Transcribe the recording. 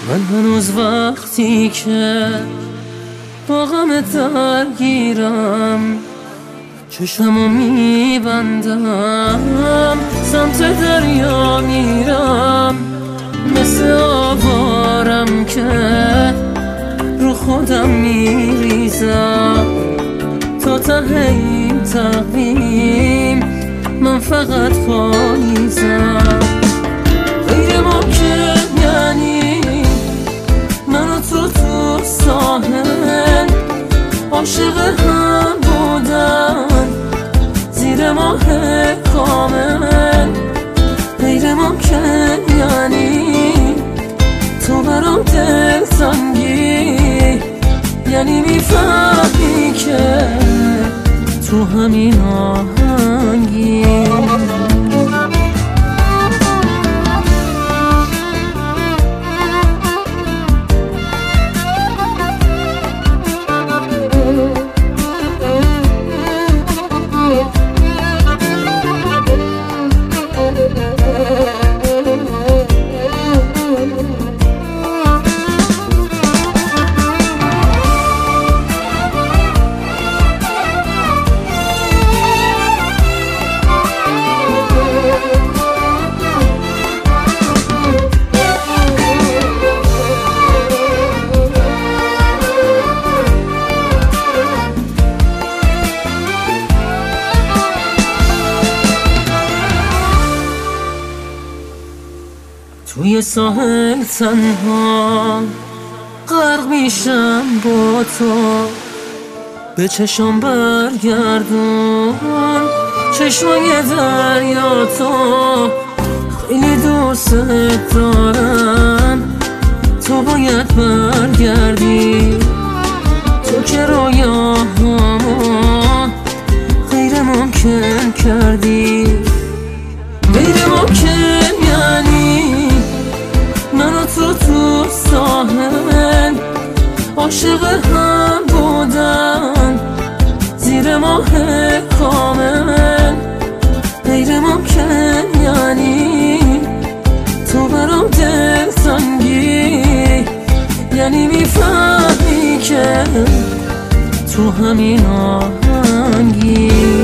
من هنوز وقتی که با غم درگیرم چشمو میبندم، سمت دریا میرم، مثل آوارم که رو خودم میریزم. تا ته این تقویم من فقط پاییزم. غیر ممکن یعنی من و تو ساحل عاشق هم بودن، زیر ماه کامل. غیر ممکن یعنی تو برام دلتنگی، یعنی میفهمی که تو همین آهنگی. توی ساحل تنها غرق میشم با تو، به چشم برگردون چشمای دریا. تو خیلی دوست دارم، تو باید برگردی. تو که رویاهامو غیر ممکن کردی. غیر ممکن یعنی من و تو ساحل عاشق هم بودن، زیر ماه کامل. غیر ممکن یعنی تو برام دلتنگی، یعنی میفهمی که تو همین آهنگی.